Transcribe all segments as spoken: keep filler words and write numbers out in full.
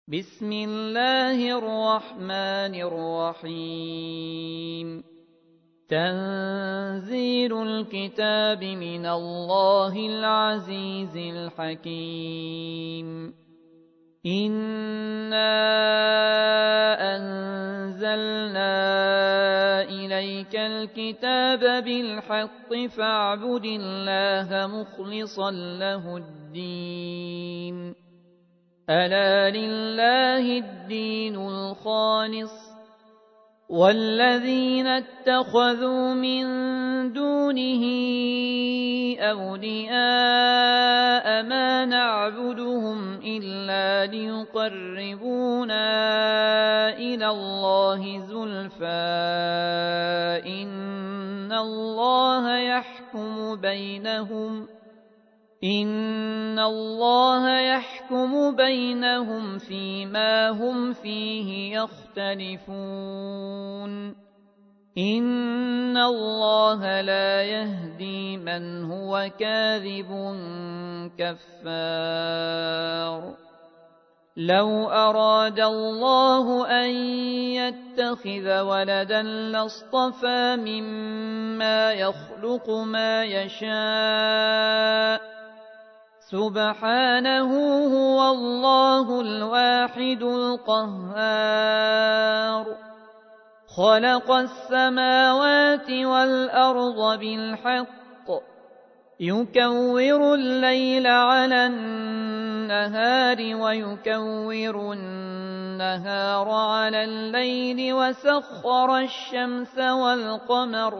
بسم الله الرحمن الرحيم تنزيل الكتاب من الله العزيز الحكيم إنا أنزلنا إليك الكتاب بالحق فاعبد الله مخلصا له الدين ألا لله الدين الخالص والذين اتخذوا من دونه أولياء ما نعبدهم إلا ليقربونا إلى الله زلفى إن الله يحكم بينهم إن الله يحكم بينهم فيما هم فيه يختلفون إن الله لا يهدي من هو كاذب كفار لو أراد الله أن يتخذ ولدا لاصطفى مما يخلق ما يشاء سبحانه هو الله الواحد القهار خلق السماوات والأرض بالحق يكور الليل على النهار ويكور النهار على الليل وسخر الشمس والقمر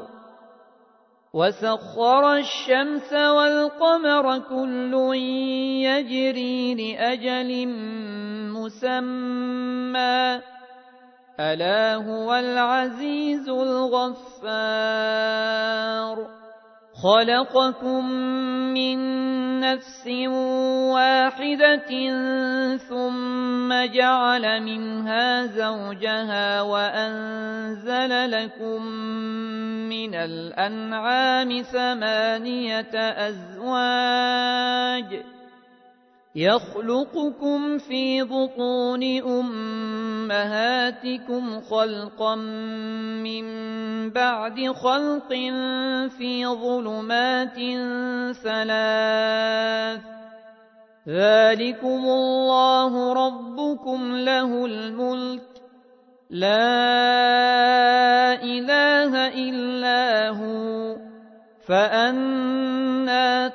وسخر الشمس والقمر كل يجري لأجل مسمى ألا هو العزيز الغفار خلقكم من نفس واحدة ثم جعل منها زوجها وأنزل لكم من الأنعام ثمانية أزواج يخلقكم في بطون أمهاتكم خلقا من بعد خلق في ظلمات ثلاث ذلكم الله ربكم له الملك لا إله إلا هو فأنى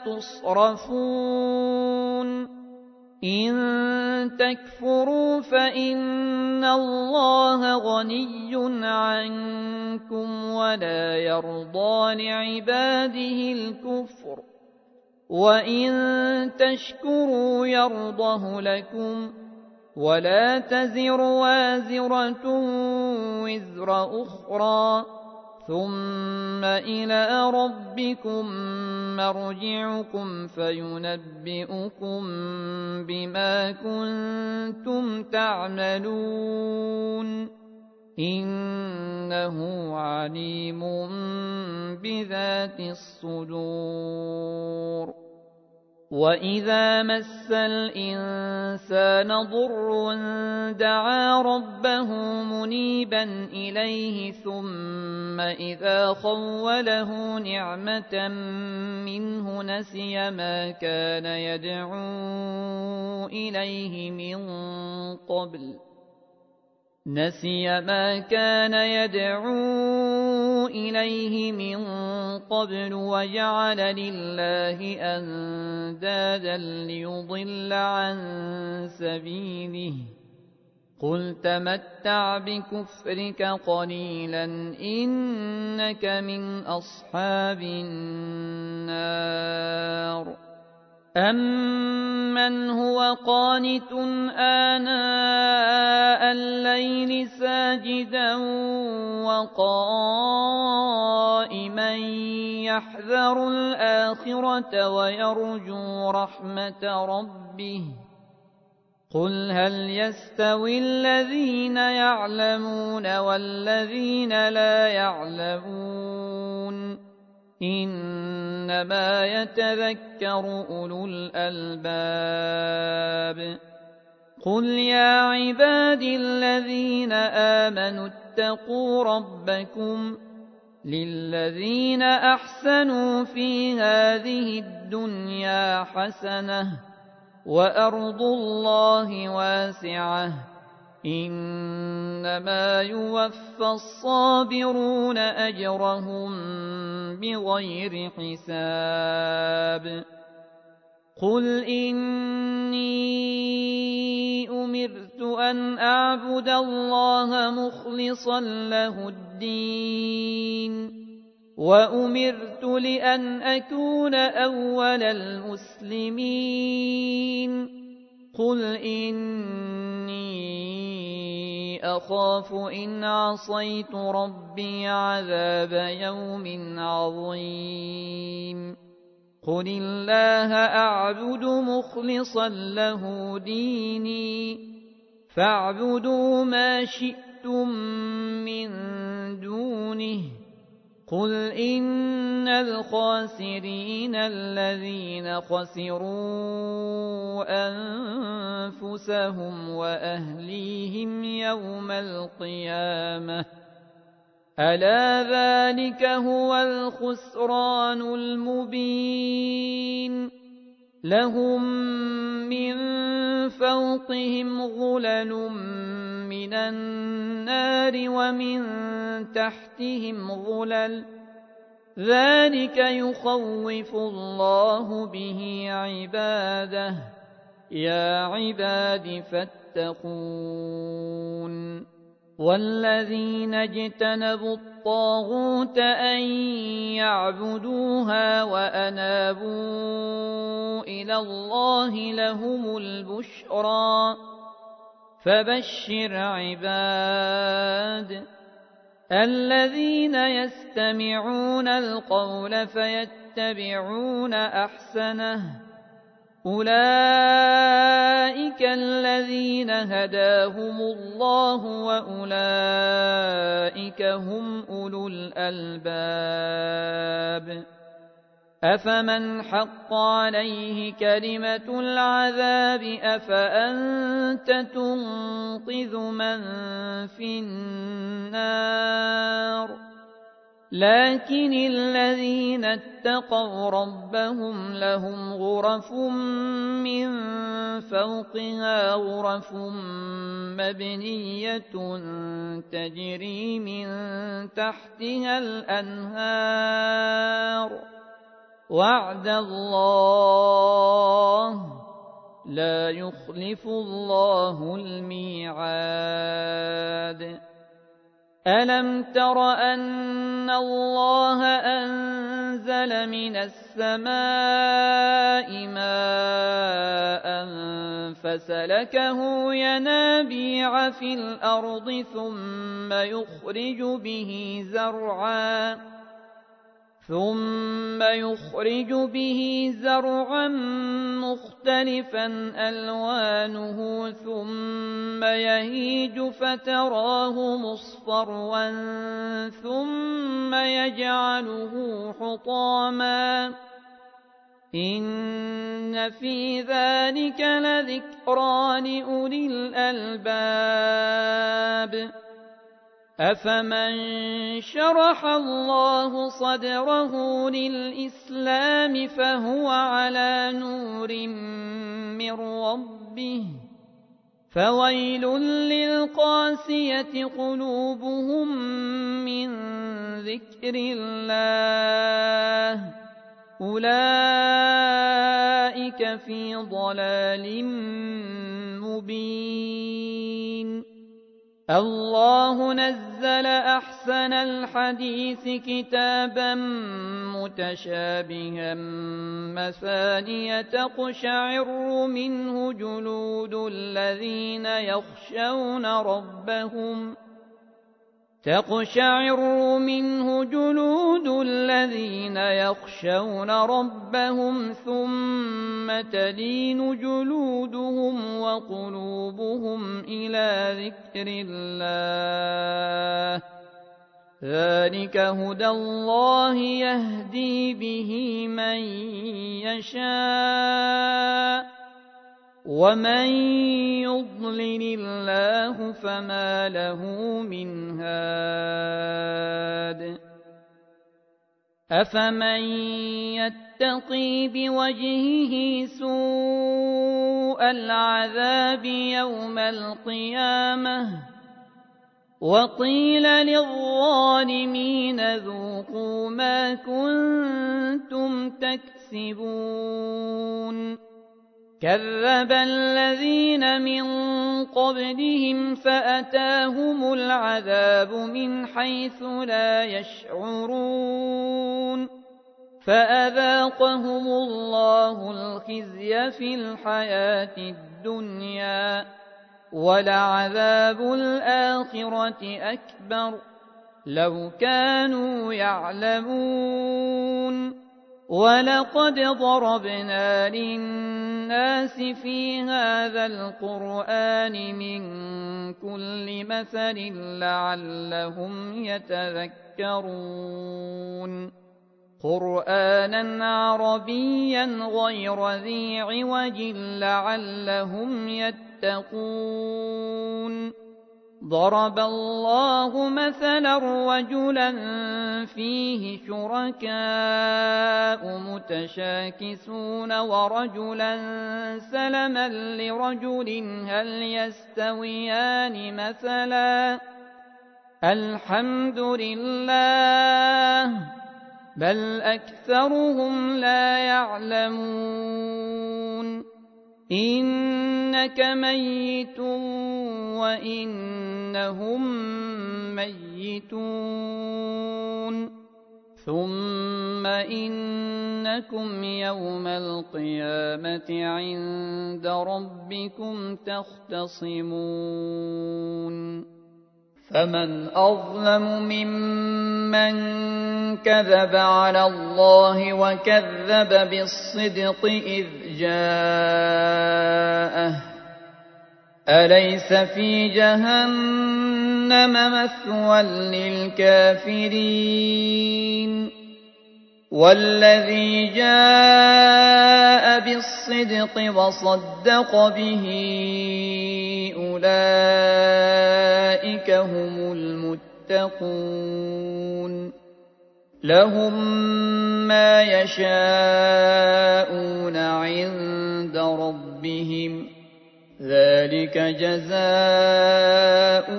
تصرفون إن تكفروا فإن الله غني عنكم ولا يرضى لعباده الكفر وإن تشكروا يرضه لكم ولا تزر وازرة وزر أخرى ثم إلى ربكم مرجعكم فينبئكم بما كنتم تعملون إنه عليم بذات الصدور وإذا مس الإنسان ضر دعا ربه منيبا إليه ثم إذا خوله نعمة منه نسي ما كان يدعو إليه من قبل نسي ما كان يدعو إليه من قبل وجعل لله أندادا ليضل عن سبيله قل تمتع بكفرك قليلا إنك من أصحاب النار أمن هو قانت آناء الليل ساجدا وقائما يحذر الآخرة ويرجو رحمة ربه قل هل يستوي الذين يعلمون والذين لا يعلمون إنما يتذكر أولو الألباب قل يا عبادي الذين آمنوا اتقوا ربكم للذين أحسنوا في هذه الدنيا حسنة وأرض الله واسعة إنما يوفى الصابرون أجرهم بغير حساب قل إني أمرت أن أعبد الله مخلصا له الدين وأمرت لأن أكون أول المسلمين قل إني أخاف إن عصيت ربي عذاب يوم عظيم قل الله أعبد مخلصا له ديني فاعبدوا ما شئتم من دونه قل إن الخاسرين الذين خسروا أنفسهم وأهليهم يوم القيامة ألا ذلك هو الخسران المبين لهم من فوقهم غلل من النار ومن تحتهم غلل ذلك يخوف الله به عباده يا عباد فاتقون والذين اجتنبوا الطاغوت أن يعبدوها وأنابوا إلى الله لهم البشرى فبشر عباد الذين يستمعون القول فيتبعون أحسنه أولئك الذين هداهم الله وأولئك هم أولو الألباب أفمن حق عليه كلمة العذاب أفأنت تنقذ من في النار لكن الذين اتقوا ربهم لهم غرف من فوقها غرف مبنية تجري من تحتها الأنهار وعد الله لا يخلف الله الميعاد ألم تر أن الله أنزل من السماء ماء فسلكه ينابيع في الأرض ثم يخرج به زرعا ثم يخرج به زرعا مختلفا ألوانه ثم يهيج فتراه مصفرا ثم يجعله حطاما إن في ذلك لذكرى لأولي الألباب أفمن شرح الله صدره للإسلام فهو على نور من ربه فويل للقاسية قلوبهم من ذكر الله أولئك في ضلال مبين الله نزل أحسن الحديث كتابا متشابها مثانية تقشعر منه جلود الذين يخشون ربهم تقشعر منه جلود الذين يخشون ربهم ثم تلين جلودهم وقلوبهم إلى ذكر الله ذلك هدى الله يهدي به من يشاء ومن يضلل الله فما له من هاد أفمن يتقي بوجهه سوء العذاب يوم القيامة وقيل للظالمين ذوقوا ما كنتم تكسبون كذب الذين من قبلهم فأتاهم العذاب من حيث لا يشعرون فأذاقهم الله الخزي في الحياة الدنيا ولعذاب الآخرة أكبر لو كانوا يعلمون ولقد ضربنا للناس في هذا القرآن من كل مثل لعلهم يتذكرون قرآنا عربيا غير ذي عوج لعلهم يتقون ضرب الله مثلا رجلا فيه شركاء متشاكسون ورجلا سلما لرجل هل يستويان مثلا الحمد لله بل أكثرهم لا يعلمون إنك ميت وإنهم ميتون ثم إنكم يوم القيامة عند ربكم تختصمون فمن أظلم ممن كذب على الله وكذب بالصدق إذ جاءه أليس في جهنم مثوى للكافرين والذي جاء بالصدق وصدق به أولئك هم المتقون لهم ما يشاءون عند ربهم ذلك جزاء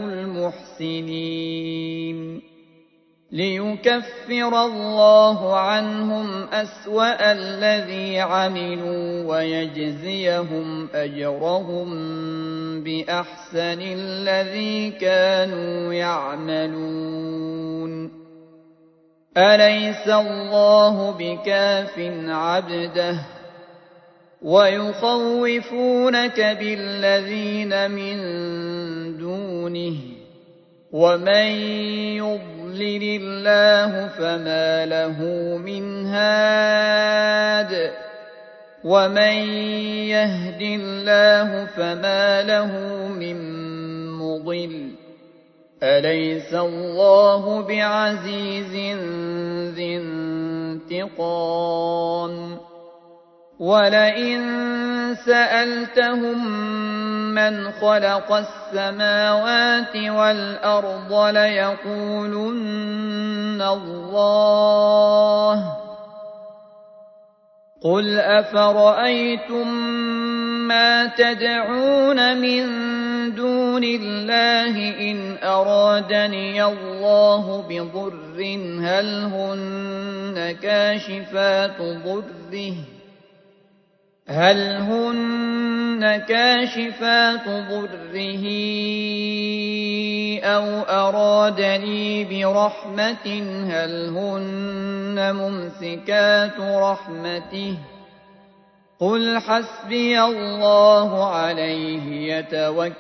المحسنين ليكفر الله عنهم أسوأ الذي عملوا ويجزيهم أجرهم بأحسن الذي كانوا يعملون أليس الله بكاف عبده ويخوفونك بالذين من دونه ومن يضلل الله فما له من هاد ومن يهد الله فما له من مضل أليس الله بعزيز ذي انتقام ولئن سألتهم من خلق السماوات والأرض ليقولن الله قل أفرأيتم ما تدعون من دون الله إن أرادني الله بضر هل هن كاشفات ضره هل هن كاشفات ضره أو أرادني برحمة هل هن ممسكات رحمته قل حسبي الله عليه يتوكل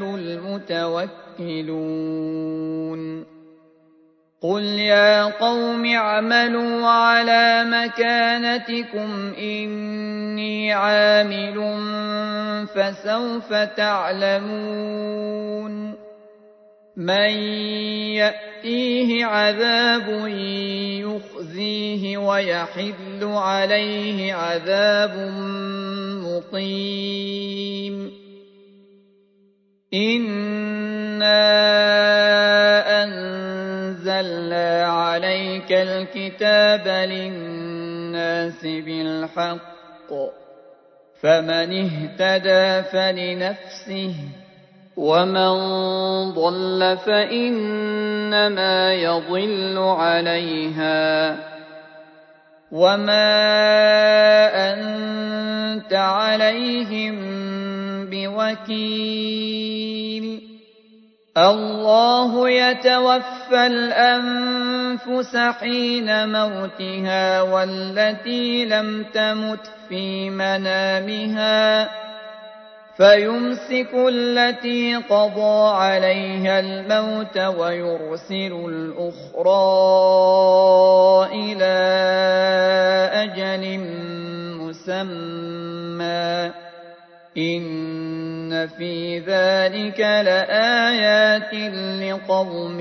المتوكلون قل يا قوم اعملوا على مكانتكم إني عامل فسوف تعلمون من يأتيه عذاب يخزيه ويحل عليه عذاب مقيم إنا أنزلنا عليك الكتاب للناس بالحق فمن اهتدى فلنفسه ومن ضل فإنما يضل عليها وما أنت عليهم بوكيل الله يتوفى الأنفس حين موتها والتي لم تمت في منامها فيمسك التي قضى عليها الموت ويرسل الأخرى إلى أجل مسمى إن في ذلك لآيات لقوم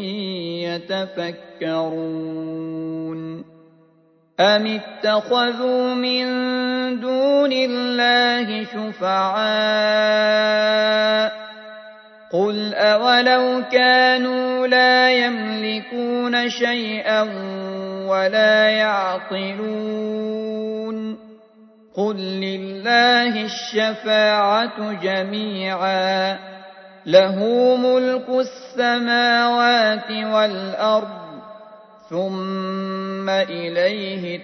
يتفكرون أم اتخذوا من دون الله شفعاء قل أولو كانوا لا يملكون شيئا ولا يعقلون قل لله الشفاعة جميعا له ملك السماوات والأرض ثم إليه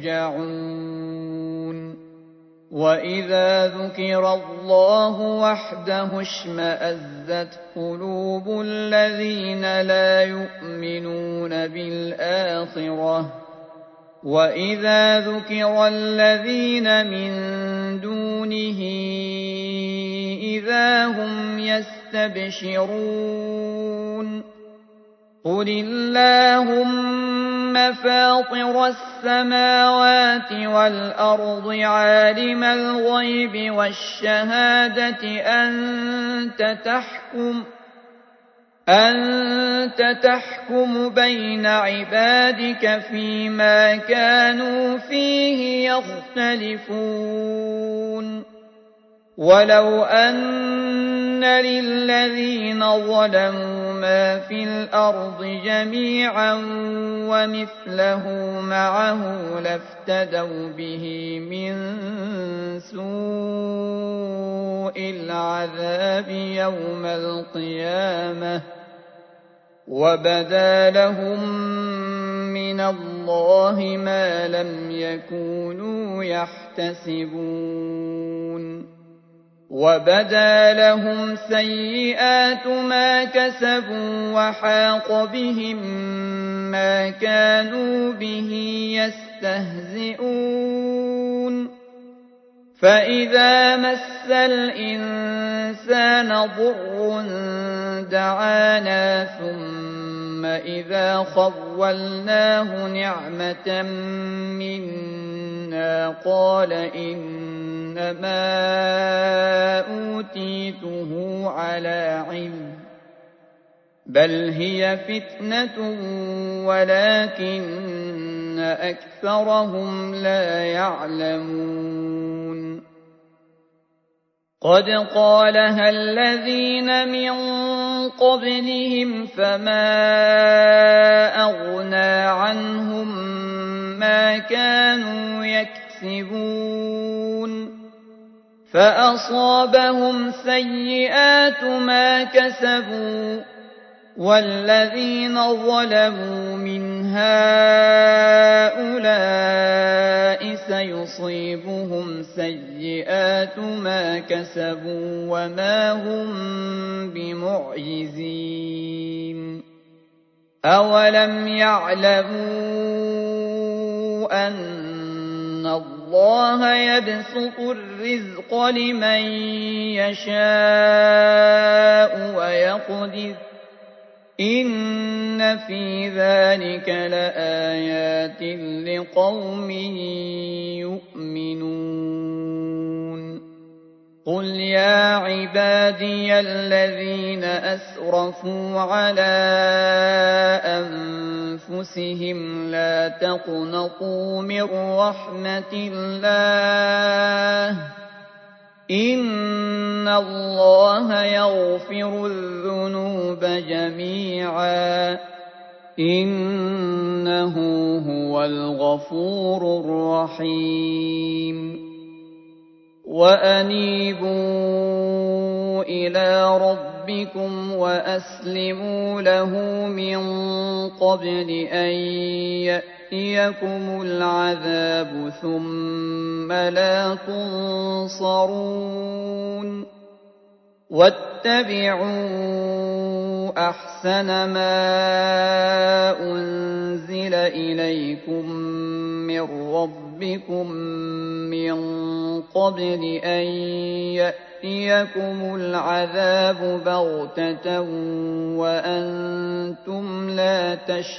ترجعون وإذا ذكر الله وحده اشمأزت قلوب الذين لا يؤمنون بالآخرة وإذا ذكر الذين من دونه إذا هم يستبشرون قل اللهم فاطر السماوات والأرض عالم الغيب والشهادة أنت تحكم أنت تحكم بين عبادك فيما كانوا فيه يختلفون ولو أن للذين ظلموا ما في الأرض جميعا ومثله معه لافتدوا به من سوء العذاب يوم القيامة وبدا لهم من الله ما لم يكونوا يحتسبون وبدا لهم سيئات ما كسبوا وحاق بهم ما كانوا به يستهزئون فإذا مس الإنسان ضر دعانا ثم إذا خولناه نعمة منا قال إنما أوتيته على علم بل هي فتنة ولكن أكثرهم لا يعلمون قد قالها الذين من قبلهم فما أغنى عنهم ما كانوا يكسبون فأصابهم سيئات ما كسبوا والذين ظلموا من هؤلاء سيصيبهم سيئات ما كسبوا وما هم بمعجزين أولم يعلموا أن الله يبسط الرزق لمن يشاء ويقدر إن في ذلك لآيات لقوم يؤمنون قل يا عبادي الذين أسرفوا على أنفسهم لا تقنطوا من رحمة الله إن الله يغفر الذنوب جميعا إنه هو الغفور الرحيم وأنيبوا إلى ربكم وأسلموا له من قبل أن يأتيكم العذاب ثم لا تنصرون واتبعوا أحسن ما أنزل إليكم من ربكم من قبل أن يأتيكم العذاب بغتة وأنتم لا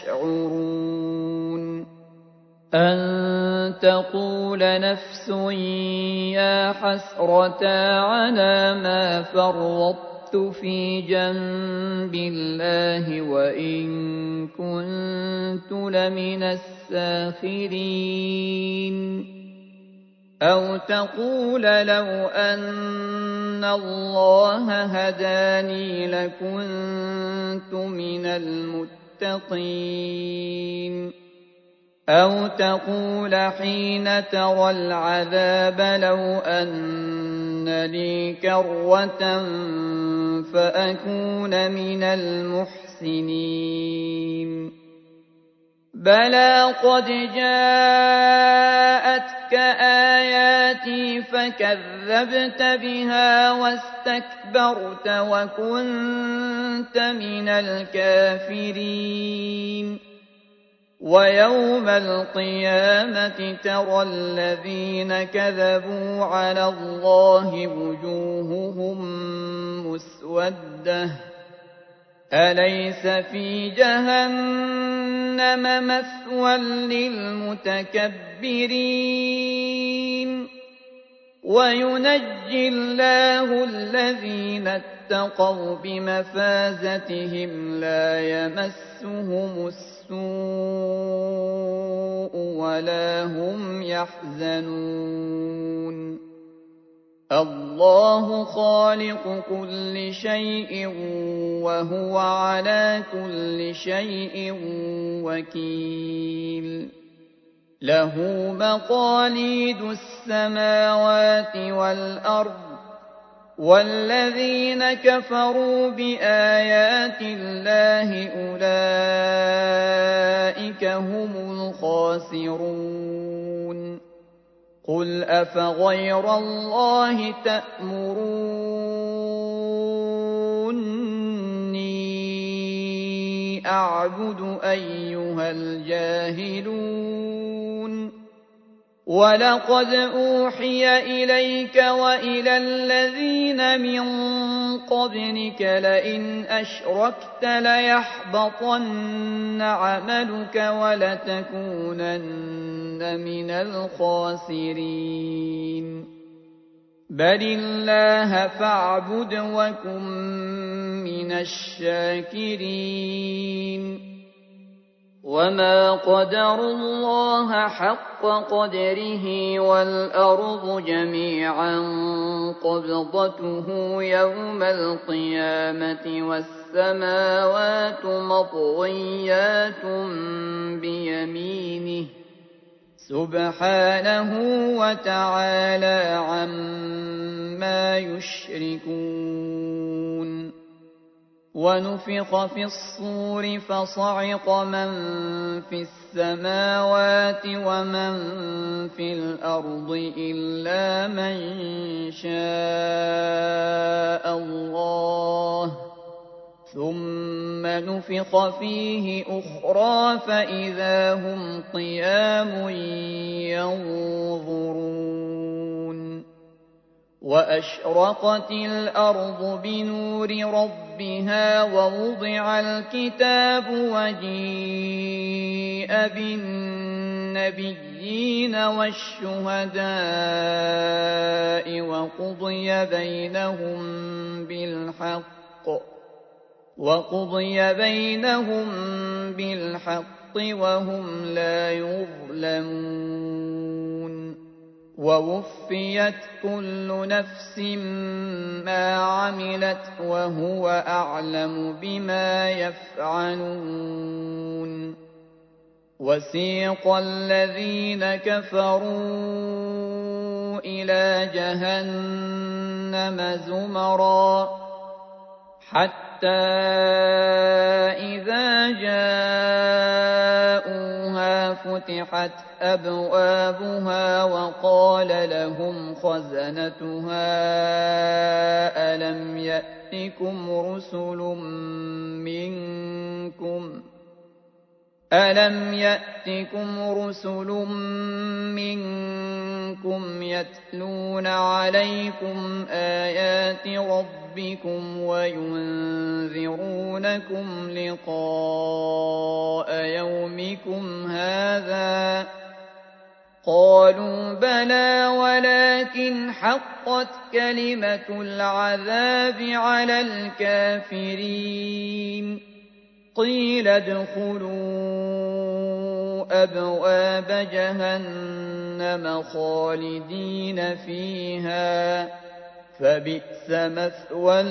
تشعرون أن تقول نفس يا حسرة على ما فرطت في جنب الله وإن كنت لمن الساخرين أو تقول لو أن الله هداني لكنت من المتقين أو تقول حين ترى العذاب لو أن لي كرة فأكون من المحسنين بلى قد جاءتك آياتي فكذبت بها واستكبرت وكنت من الكافرين ويوم القيامة ترى الذين كذبوا على الله وجوههم مسودة أليس في جهنم مثوى للمتكبرين وينجي الله الذين اتقوا بمفازتهم لا يمسهم السوء ولا هم يحزنون الله خالق كل شيء وهو على كل شيء وكيل له مقاليد السماوات والأرض والذين كفروا بآيات الله أولئك هم الخاسرون قل أفغير الله تأمروني أعبد أيها الجاهلون ولقد أوحي إليك وإلى الذين من قبلك لئن أشركت ليحبطن عملك ولتكونن من الخاسرين بل الله فاعبد وكن من الشاكرين وما قدروا الله حق قدره والأرض جميعا قبضته يوم القيامة والسماوات مطويات بيمينه سبحانه وتعالى عما يشركون ونفخ في الصور فصعق من في السماوات ومن في الأرض إلا من شاء الله ثم نفخ فيه أخرى فإذا هم قيام ينظرون وأشرقت الأرض بنور ربها ووضع الكتاب وجيء بالنبيين والشهداء وقضي بينهم بالحق وقضي بينهم بالحق وهم لا يظلمون ووفيت كل نفس ما عملت وهو أعلم بما يفعلون وسيق الذين كفروا إلى جهنم زمرا حتى إذا جاءوها فتحت أبوابها وقال لهم خزنتها ألم يأتكم رسل منكم ألم يأتكم رسل منكم يتلون عليكم آيات ربكم وينذرونكم لقاء يومكم هذا قالوا بلى ولكن حقت كلمة العذاب على الكافرين قيل ادخلوا أبواب جهنم خالدين فيها فبئس مثوى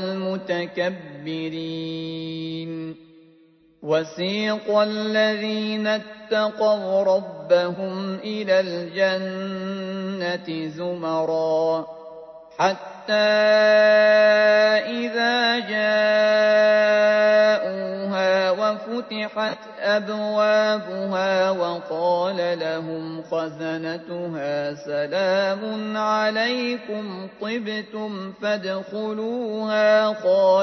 المتكبرين وسيق الذين اتقوا ربهم إلى الجنة زمرا حتى إذا جاءوها وفتحت أبوابها وقال لهم خزنتها سلام عليكم طبتم فادخلوها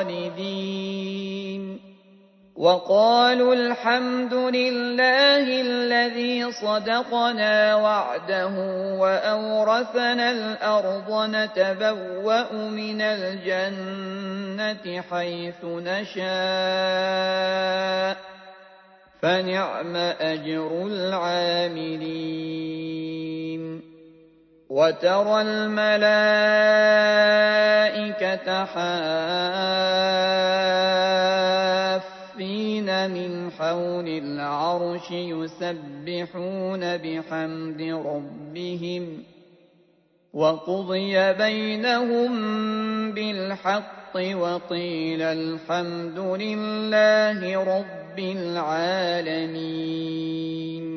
خالدين وقالوا الحمد لله الذي صدقنا وعده وأورثنا الأرض نتبوأ من الجنة حيث نشاء فنعم أجر العاملين وترى الملائكة حافين من حول العرش يسبحون بحمد ربهم وقضي بينهم بالحق وقيل الحمد لله رب العالمين